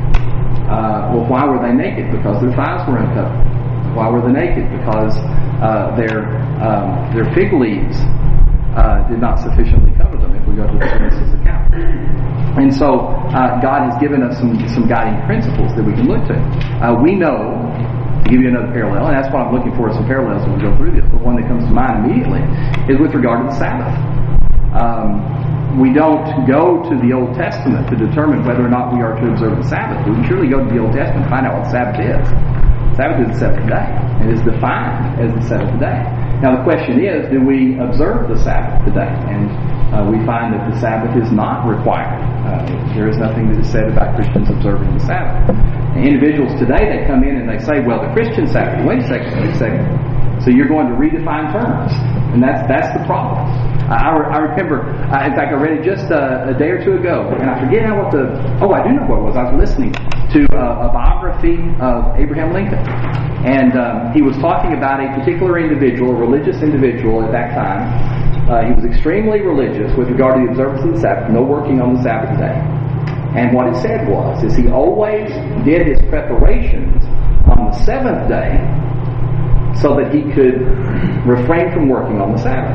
Uh, well, why were they naked? Because their thighs were uncovered. Why were they naked? Because uh, their um, their fig leaves uh, did not sufficiently cover them, if we go to the Genesis account. And so uh, God has given us some, some guiding principles that we can look to. Uh, we know, to give you another parallel, and that's what I'm looking for, some parallels when we go through this, but one that comes to mind immediately is with regard to the Sabbath. Um, we don't go to the Old Testament to determine whether or not we are to observe the Sabbath. We can surely go to the Old Testament and find out what the Sabbath is. Sabbath is the seventh day. It is defined as the seventh day. Now the question is, do we observe the Sabbath today? And uh, we find that the Sabbath is not required. Uh, there is nothing that is said about Christians observing the Sabbath. And individuals today, they come in and they say, well, the Christian Sabbath, wait a second, wait a second. So you're going to redefine terms. And that's that's the problem. I, I remember, uh, in fact, I read it just uh, a day or two ago, and I forget now what the, oh, I do know what it was. I was listening to uh, a biography of Abraham Lincoln. And um, he was talking about a particular individual, a religious individual at that time. Uh, he was extremely religious with regard to the observance of the Sabbath, no working on the Sabbath day. And what it said was, is he always did his preparations on the seventh day so that he could refrain from working on the Sabbath.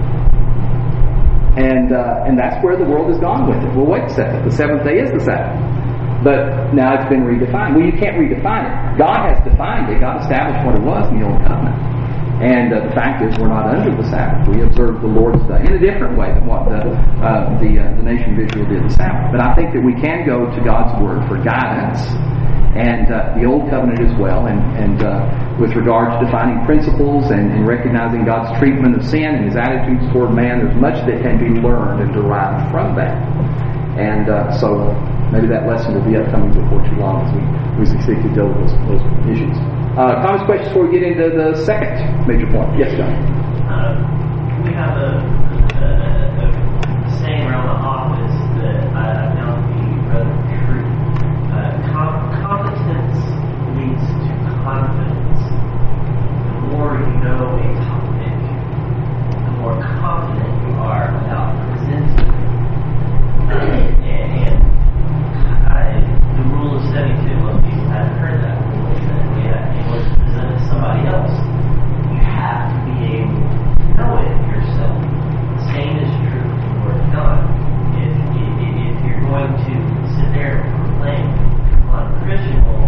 And uh, and that's where the world has gone with it. Well, wait a second. The seventh day is the Sabbath. But now it's been redefined. Well, you can't redefine it. God has defined it. God established what it was in the Old Covenant. And uh, the fact is we're not under the Sabbath. We observe the Lord's Day in a different way than what the uh, the, uh, the nation of Israel did the Sabbath. But I think that we can go to God's Word for guidance and uh, the Old Covenant as well, and, and uh, with regard to defining principles and, and recognizing God's treatment of sin and His attitudes toward man, there's much that can be learned and derived from that. And uh, so maybe that lesson will be upcoming before too long as we, as we seek to deal with those, those issues. Uh, comments, questions before we get into the second major point? Yes, John? Uh, we have a, a, a, a saying around the office that I, I found to be rather true. Uh, com- competence leads to confidence. The more you know a topic, the more confident you are about presenting. Uh, and and I, the rule of seventy-two, most people haven't heard that rule, is that we have, in order to present it to somebody else, you have to be able to know it yourself. The same is true for the Word of God. If, if, if you're going to sit there and proclaim on Christian, well,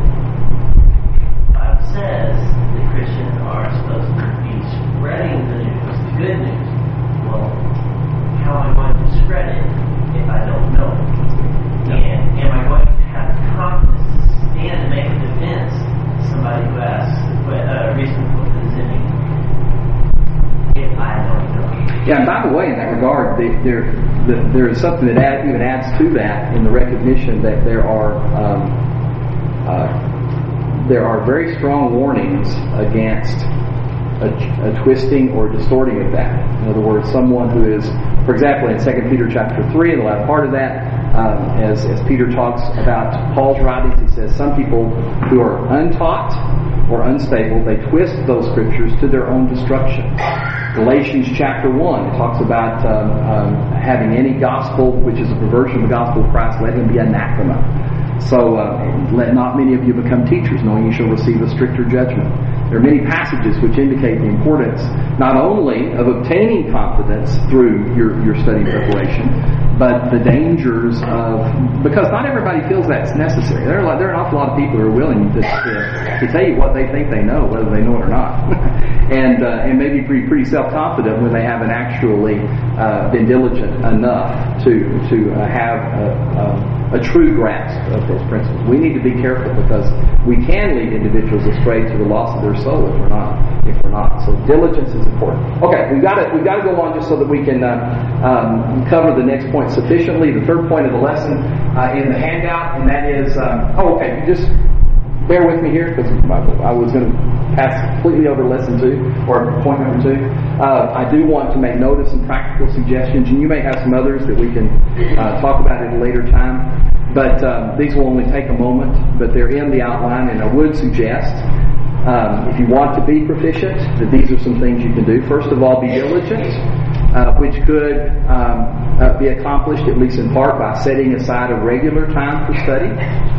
the Bible says that Christians are supposed to be spreading the news, the good news. Well, how am I going to spread it if I don't know it? And am I going to have the confidence to stand and make a defense to somebody who asks a reason for presenting if I don't know? Yeah, and by the way, in that regard, the, there the, there is something that add, even adds to that in the recognition that there are um, uh, there are very strong warnings against a, a twisting or distorting of that. In other words, someone who is, for example, in Second Peter chapter three, in the latter part of that, um, as, as Peter talks about Paul's writings, he says some people who are untaught or unstable, they twist those scriptures to their own destruction. Galatians chapter one, it talks about um, um, having any gospel which is a perversion of the gospel of Christ, let him be anathema. So uh, let not many of you become teachers, knowing you shall receive a stricter judgment. There are many passages which indicate the importance not only of obtaining confidence through your, your study preparation, but the dangers of, because not everybody feels that's necessary. There are, like, there are an awful lot of people who are willing to, to, to tell you what they think they know, whether they know it or not. and uh, and maybe pretty, pretty self-confident when they haven't actually uh, been diligent enough to, to uh, have a, a, a true grasp of those principles. We need to be careful because we can lead individuals astray to the loss of their soul if we're not. If we're not, so diligence is important. Okay, we've got to we've got to go on just so that we can uh, um, cover the next point sufficiently. The third point of the lesson uh, in the handout, and that is um, oh, okay. Just bear with me here because I was going to pass completely over lesson two or point number two. Uh, I do want to make note of some practical suggestions, and you may have some others that we can uh, talk about at a later time. But um, these will only take a moment, but they're in the outline, and I would suggest. Um, if you want to be proficient, that these are some things you can do. First of all, be diligent, uh, which could um, uh, be accomplished, at least in part, by setting aside a regular time for study,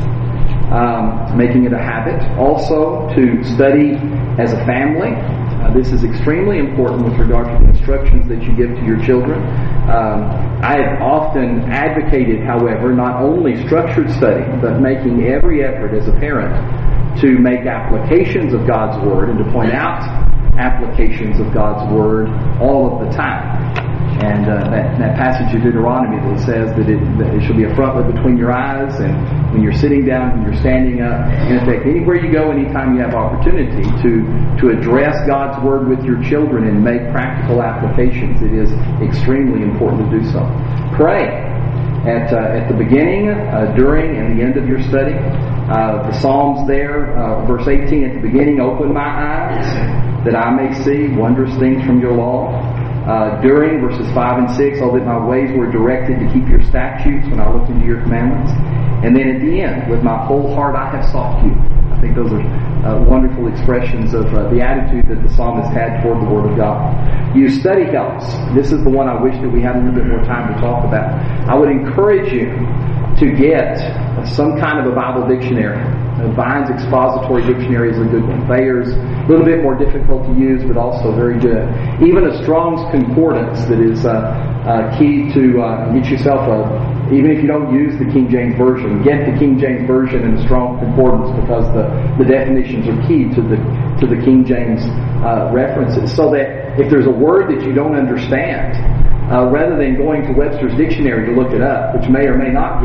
um, making it a habit. Also, to study as a family. Uh, this is extremely important with regard to the instructions that you give to your children. Um, I have often advocated, however, not only structured study, but making every effort as a parent to make applications of God's Word and to point out applications of God's Word all of the time. And uh, that, that passage of Deuteronomy that says that it, that it shall be a frontlet between your eyes, and when you're sitting down, when you're standing up, in effect, anywhere you go, anytime you have opportunity to, to address God's Word with your children and make practical applications, it is extremely important to do so. Pray at, uh, at the beginning, uh, during, and the end of your study. Uh, the Psalms there, uh, verse eighteen at the beginning, open my eyes that I may see wondrous things from your law. Uh, during verses five and six, oh, that my ways were directed to keep your statutes when I looked into your commandments. And then at the end, with my whole heart I have sought you. I think those are uh, wonderful expressions of uh, the attitude that the psalmist had toward the Word of God. Use study helps. This is the one I wish that we had a little bit more time to talk about. I would encourage you to get some kind of a Bible dictionary. Uh, Vine's Expository Dictionary is a good one. Thayer's a little bit more difficult to use, but also very good. Even a Strong's Concordance that is uh, uh, key to uh, get yourself a, even if you don't use the King James Version, get the King James Version and the Strong's Concordance because the, the definitions are key to the to the King James uh, references. So that if there's a word that you don't understand, Uh, rather than going to Webster's Dictionary to look it up, which may or may not give you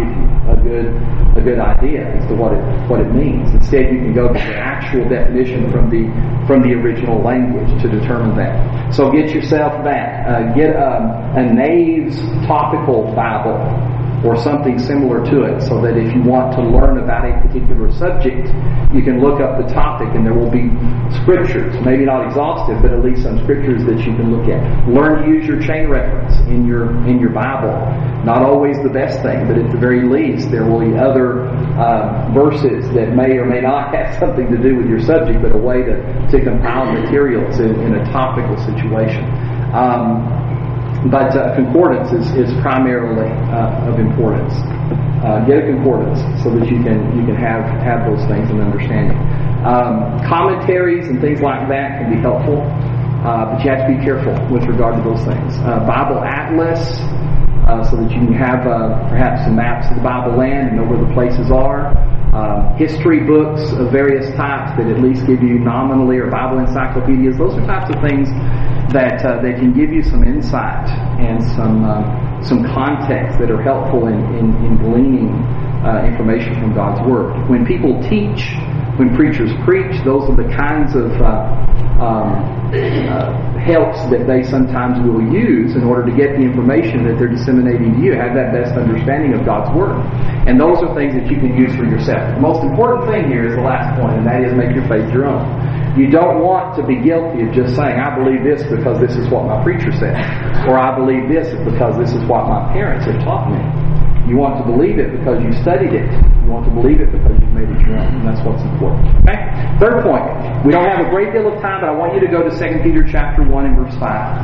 a good a good idea as to what it what it means. Instead, you can go to the actual definition from the from the original language to determine that. So get yourself that. Uh, get a, a Nave's topical Bible or something similar to it, so that if you want to learn about a particular subject, you can look up the topic and there will be scriptures, maybe not exhaustive, but at least some scriptures that you can look at. Learn to use your chain reference in your in your Bible. Not always the best thing, but at the very least there will be other uh, verses that may or may not have something to do with your subject, but a way to, to compile materials in, in a topical situation. Um, But uh, concordance is, is primarily uh, of importance. Uh, get a concordance so that you can you can have, have those things in understanding. Um, commentaries and things like that can be helpful, uh, but you have to be careful with regard to those things. Uh, Bible Atlas, uh, so that you can have uh, perhaps some maps of the Bible land and know where the places are. Uh, history books of various types that at least give you nominally, or Bible encyclopedias. Those are types of things that uh, that can give you some insight and some uh, some context that are helpful in, in, in gleaning uh, information from God's Word. When people teach, when preachers preach, those are the kinds of uh, um, uh, helps that they sometimes will use in order to get the information that they're disseminating to you, have that best understanding of God's Word. And those are things that you can use for yourself. The most important thing here is the last point, and that is make your faith your own. You don't want to be guilty of just saying, I believe this because this is what my preacher said, or I believe this because this is what my parents have taught me. You want to believe it because you studied it. You want to believe it because you've made it your own, and that's what's important. Okay? Third point. We don't have a great deal of time, but I want you to go to Second Peter chapter one and verse five.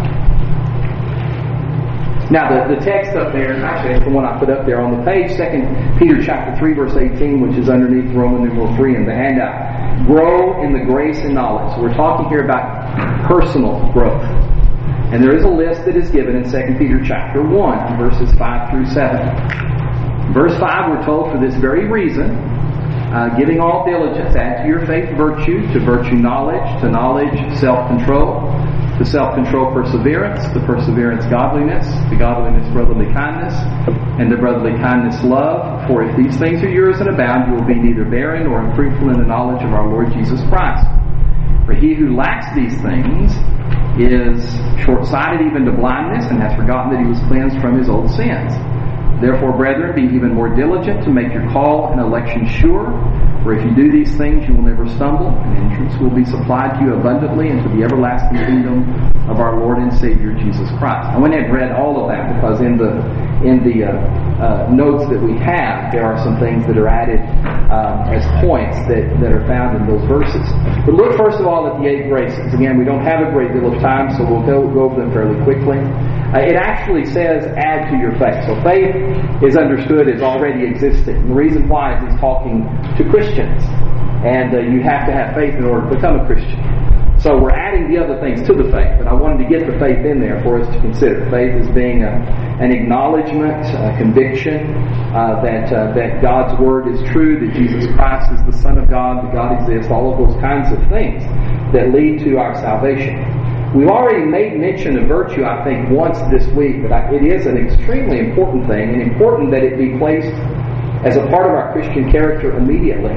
Now, the, the text up there, actually it's the one I put up there on the page, Second Peter chapter three, verse eighteen, which is underneath Roman numeral three in the handout. Grow in the grace and knowledge. So we're talking here about personal growth. And there is a list that is given in Second Peter chapter one, verses five through seven. Verse five, we're told, for this very reason, uh, giving all diligence, add to your faith virtue, to virtue knowledge, to knowledge self-control, to self-control perseverance, to perseverance godliness, to godliness brotherly kindness, and to brotherly kindness love. For if these things are yours and abound, you will be neither barren nor unfruitful in the knowledge of our Lord Jesus Christ. For he who lacks these things is short-sighted even to blindness, and has forgotten that he was cleansed from his old sins. Therefore, brethren, be even more diligent to make your call and election sure. For if you do these things, you will never stumble, and entrance will be supplied to you abundantly into the everlasting kingdom of our Lord and Savior Jesus Christ. I went ahead and read all of that because in the in the uh, uh, notes that we have, there are some things that are added uh, as points that, that are found in those verses. But look first of all at the eight graces. Again, we don't have a great deal of time, so we'll go, go over them fairly quickly. Uh, it actually says add to your faith. So faith is understood as already existing. And the reason why is he's talking to Christians. And uh, you have to have faith in order to become a Christian. So we're adding the other things to the faith, but I wanted to get the faith in there for us to consider. Faith as being a, an acknowledgement, a conviction uh, that uh, that God's Word is true, that Jesus Christ is the Son of God, that God exists, all of those kinds of things that lead to our salvation. We've already made mention of virtue, I think, once this week, but I, it is an extremely important thing, and important that it be placed as a part of our Christian character immediately.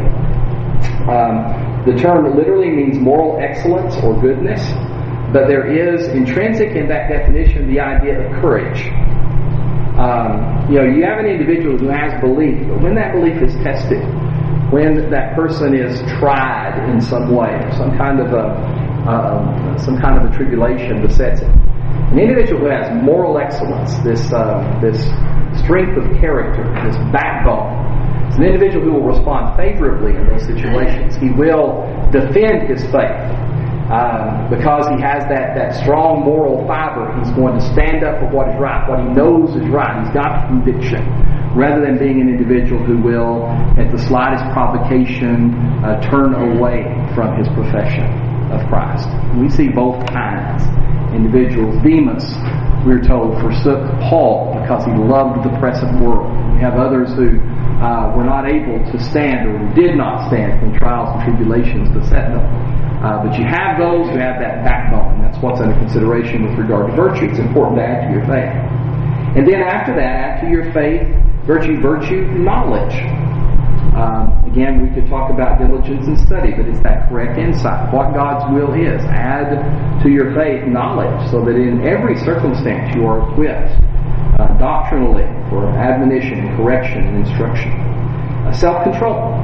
Um, The term literally means moral excellence or goodness, but there is intrinsic in that definition the idea of courage. Um, you know, you have an individual who has belief, but when that belief is tested, when that person is tried in some way, some kind of a uh, some kind of a tribulation besets it. An individual who has moral excellence, this uh, this strength of character, this backbone. It's an individual who will respond favorably in those situations. He will defend his faith uh, because he has that, that strong moral fiber. He's going to stand up for what is right, what he knows is right. He's got conviction, rather than being an individual who will, at the slightest provocation, uh, turn away from his profession of Christ. We see both kinds. Individuals, Demas, we're told, forsook Paul because he loved the present world. We have others who Uh, were not able to stand or did not stand when trials and tribulations beset them. Uh, but you have those who have that backbone. That's what's under consideration with regard to virtue. It's important to add to your faith. And then after that, add to your faith Virtue, virtue, knowledge. Um, again, we could talk about diligence and study, but it's that correct insight. What God's will is. Add to your faith knowledge, so that in every circumstance you are equipped uh, doctrinally for admonition, correction, and instruction. Uh, self-control.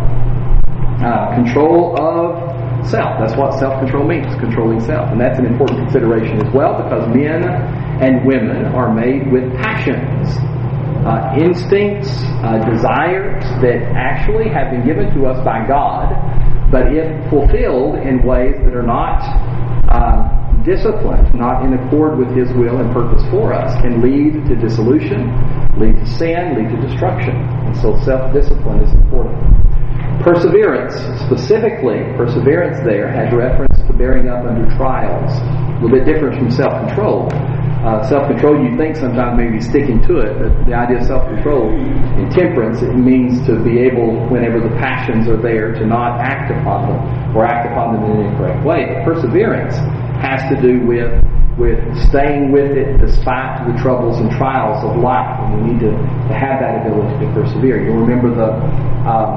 Uh, control of self. That's what self-control means, controlling self. And that's an important consideration as well, because men and women are made with passions. Uh, instincts, uh, desires that actually have been given to us by God, but if fulfilled in ways that are not uh, disciplined, not in accord with His will and purpose for us, can lead to dissolution, lead to sin, lead to destruction. And so self-discipline is important. Perseverance, specifically, perseverance there has reference to bearing up under trials. A little bit different from self-control. Uh, self-control, you think sometimes maybe sticking to it, but the idea of self-control in temperance, it means to be able, whenever the passions are there, to not act upon them or act upon them in an incorrect way. But perseverance has to do with with staying with it despite the troubles and trials of life, and we need to, to have that ability to persevere. You'll remember the um,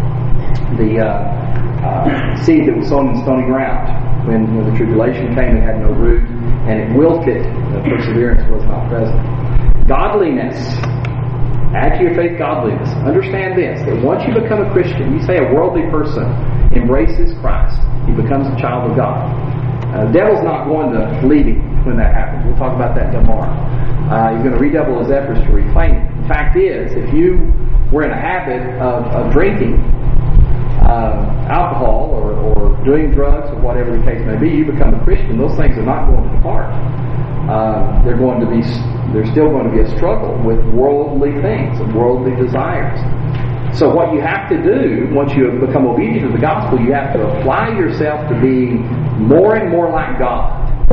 the uh, uh, seed that was sown in stony ground. When, when the tribulation came, it had no root, and it wilted. The perseverance was not present. Godliness. Add to your faith godliness. Understand this, that once you become a Christian, you say a worldly person embraces Christ, he becomes a child of God. Uh, the devil's not going to lead him when that happens. We'll talk about that tomorrow. Uh, he's going to redouble his efforts to reclaim it. The fact is, if you were in a habit of, of drinking uh, alcohol or, or doing drugs or whatever the case may be, you become a Christian, those things are not going to depart. Uh, they're going to be, there's still going to be a struggle with worldly things and worldly desires. So what you have to do, once you have become obedient to the gospel, you have to apply yourself to being more and more like God.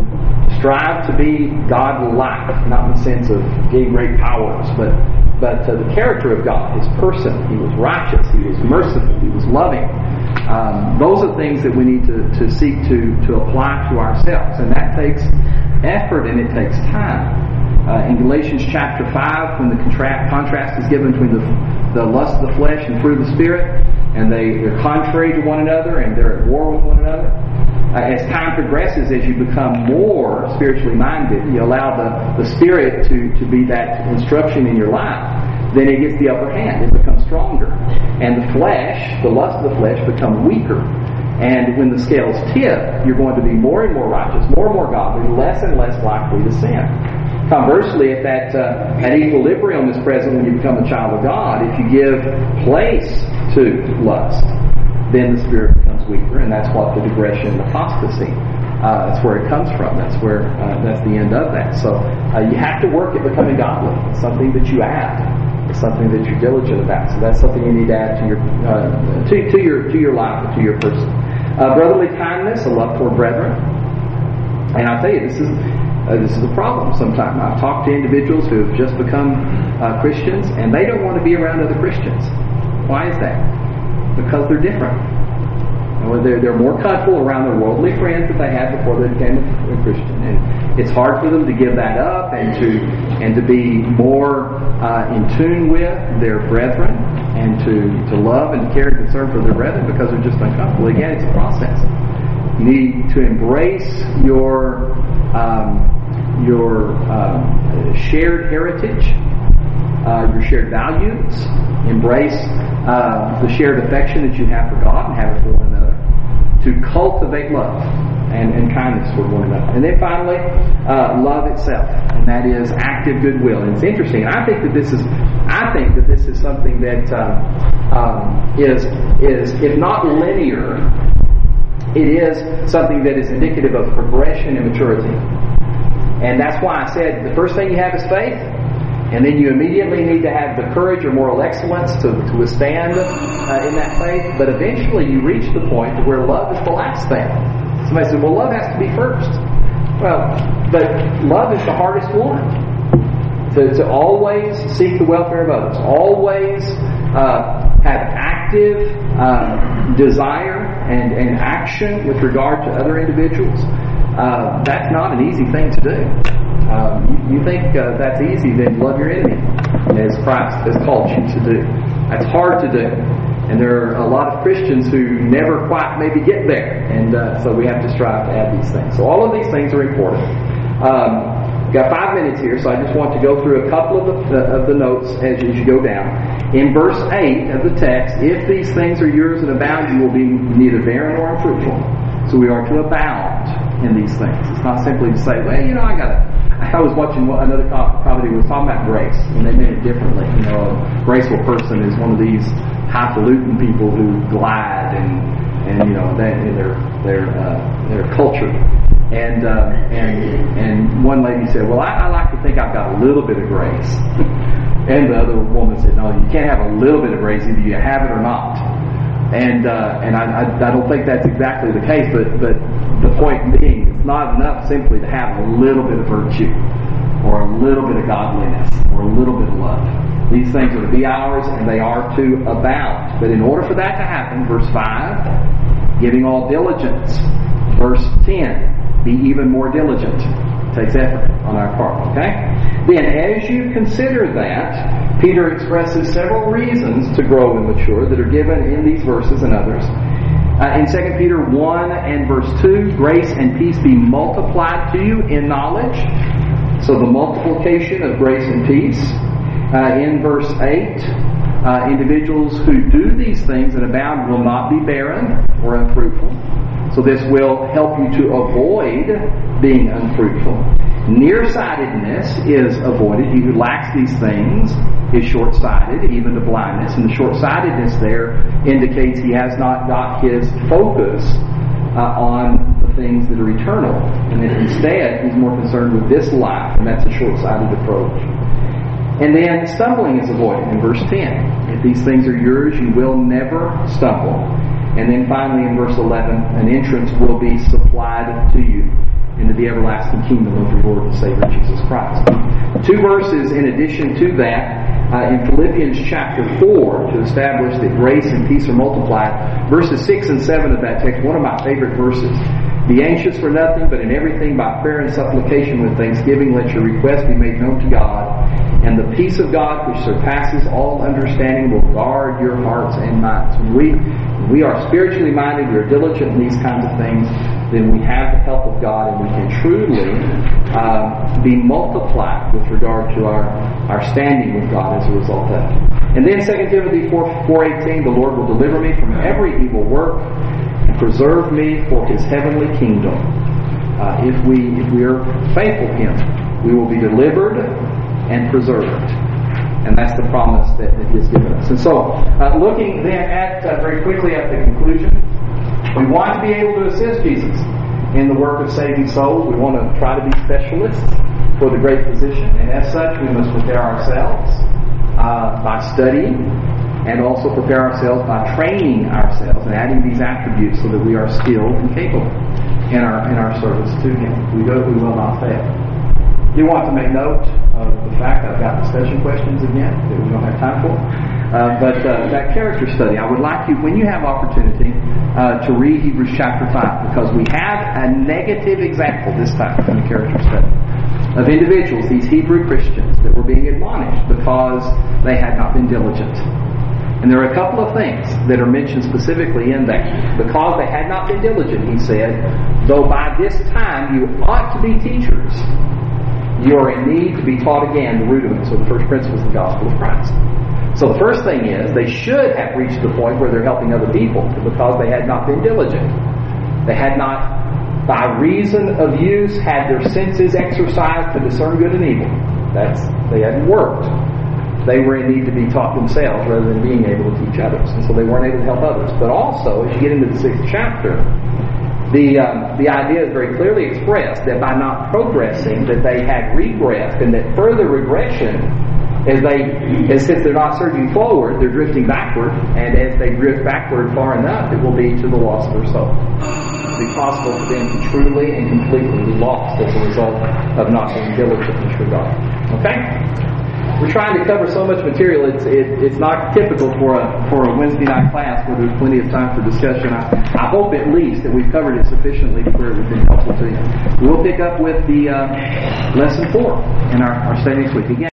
Strive to be God-like, not in the sense of getting great powers, but but uh, the character of God, His person. He was righteous, He was merciful, He was loving. Um, those are things that we need to, to seek to, to apply to ourselves, and that takes effort and it takes time. Uh, in Galatians chapter five, when the contra- contrast is given between the, the lust of the flesh and fruit of the Spirit, and they, they're contrary to one another and they're at war with one another, uh, as time progresses, as you become more spiritually minded, you allow the, the Spirit to, to be that instruction in your life, then it gets the upper hand. It becomes stronger. And the flesh, the lust of the flesh, becomes weaker. And when the scales tip, you're going to be more and more righteous, more and more godly, less and less likely to sin. Conversely, if that, uh, that equilibrium is present when you become a child of God, if you give place to lust, then the Spirit becomes weaker, and that's what the digression and apostasy, uh, that's where it comes from. That's where, uh, that's the end of that. So uh, you have to work at becoming godly. It's something that you add. It's something that you're diligent about. So that's something you need to add to your uh, to, to your to your life, to your person. Uh, brotherly kindness, a love toward brethren. And I'll tell you, this is uh, this is a problem sometimes. I've talked to individuals who have just become uh, Christians, and they don't want to be around other Christians. Why is that? Because they're different. And they're, they're more comfortable around their worldly friends that they had before they became a Christian. And it's hard for them to give that up and to and to be more uh, in tune with their brethren and to, to love and care and concern for their brethren because they're just uncomfortable. Again, it's a process. You need to embrace your um, your um, shared heritage, uh, your shared values. Embrace uh, the shared affection that you have for God and have it for one another. To cultivate love and, and kindness toward one another. And then finally, uh, love itself, and that is active goodwill. And it's interesting. I think that this is, I think that this is something that uh, um, is is if not linear, it is something that is indicative of progression and maturity. And that's why I said the first thing you have is faith, and then you immediately need to have the courage or moral excellence to, to withstand uh, in that faith. But eventually you reach the point where love is the last thing. Somebody said, well, love has to be first. Well, but love is the hardest one. To, to always seek the welfare of others. Always uh, have active uh, desire and, and action with regard to other individuals. Uh, that's not an easy thing to do. Um, you, you think uh, that's easy, then love your enemy. as Christ has called you to do. That's hard to do. And there are a lot of Christians who never quite maybe get there. And uh, so we have to strive to add these things. So all of these things are important. Um, got five minutes here, so I just want to go through a couple of the, uh, of the notes as you go down. In verse eight of the text, if these things are yours and abound, you will be neither barren nor unfruitful. So we are to abound in these things. It's not simply to say, well, you know, I got it. I was watching another comedy was talking about grace, and they made it differently. You know, a graceful person is one of these highfalutin people who glide and and you know they, in their their uh, their culture. And uh, and and one lady said, "Well, I, I like to think I've got a little bit of grace." And the other woman said, "No, you can't have a little bit of grace. Either you have it or not." And uh, and I, I I don't think that's exactly the case, but but the point being, it's not enough simply to have a little bit of virtue or a little bit of godliness or a little bit of love. These things are to be ours, and they are to abound. But in order for that to happen, verse five, giving all diligence. Verse ten, be even more diligent. It takes effort on our part, okay? Then as you consider that, Peter expresses several reasons to grow and mature that are given in these verses and others. Uh, in Second Peter one and verse two, grace and peace be multiplied to you in knowledge. So the multiplication of grace and peace. Uh, in verse eight, uh, individuals who do these things and abound will not be barren or unfruitful. So this will help you to avoid being unfruitful. Nearsightedness is avoided. He who lacks these things is short-sighted, even to blindness. And the short-sightedness there indicates he has not got his focus uh, on the things that are eternal. And that instead, he's more concerned with this life, and that's a short-sighted approach. And then stumbling is avoided in verse ten. If these things are yours, you will never stumble. And then finally in verse eleven, an entrance will be supplied to you into the everlasting kingdom of your Lord and Savior Jesus Christ. Two verses in addition to that, uh, in Philippians chapter four, to establish that grace and peace are multiplied. Verses six and seven of that text, one of my favorite verses. Be anxious for nothing, but in everything by prayer and supplication with thanksgiving let your requests be made known to God. And the peace of God, which surpasses all understanding, will guard your hearts and minds. When we, when we are spiritually minded, we are diligent in these kinds of things, then we have the help of God, and we can truly uh, be multiplied with regard to our, our standing with God as a result of it. And then Second Timothy four eighteen, the Lord will deliver me from every evil work and preserve me for His heavenly kingdom. Uh, if we if we are faithful to Him, we will be delivered and preserved. And that's the promise that, that He has given us. And so, uh, looking then at, uh, very quickly at the conclusion, we want to be able to assist Jesus in the work of saving souls. We want to try to be specialists for the great physician. And as such, we must prepare ourselves uh, by studying, and also prepare ourselves by training ourselves and adding these attributes so that we are skilled and capable in our, in our service to Him. We know that we will not fail. You want to make note of the fact that I've got discussion questions again that we don't have time for. Uh, but uh, that character study, I would like you, when you have opportunity, uh, to read Hebrews chapter five, because we have a negative example this time in the character study of individuals, these Hebrew Christians, that were being admonished because they had not been diligent. And there are a couple of things that are mentioned specifically in that. Because they had not been diligent, he said, though by this time you ought to be teachers, you are in need to be taught again the rudiments or the first principles of the gospel of Christ. So the first thing is, they should have reached the point where they're helping other people because they had not been diligent. They had not, by reason of use, had their senses exercised to discern good and evil. That's, they hadn't worked. They were in need to be taught themselves rather than being able to teach others. And so they weren't able to help others. But also, as you get into the sixth chapter, The um, the idea is very clearly expressed that by not progressing, that they had regressed, and that further regression, as they, as since they're not surging forward, they're drifting backward, and as they drift backward far enough, it will be to the loss of their soul. It will be possible for them to truly and completely be lost as a result of not being diligent in this regard. Okay? We're trying to cover so much material, it's it, it's not typical for a for a Wednesday night class where there's plenty of time for discussion. I, I hope at least that we've covered it sufficiently to where it would be helpful to you. We'll pick up with the uh, lesson four in our, our study next week. Again.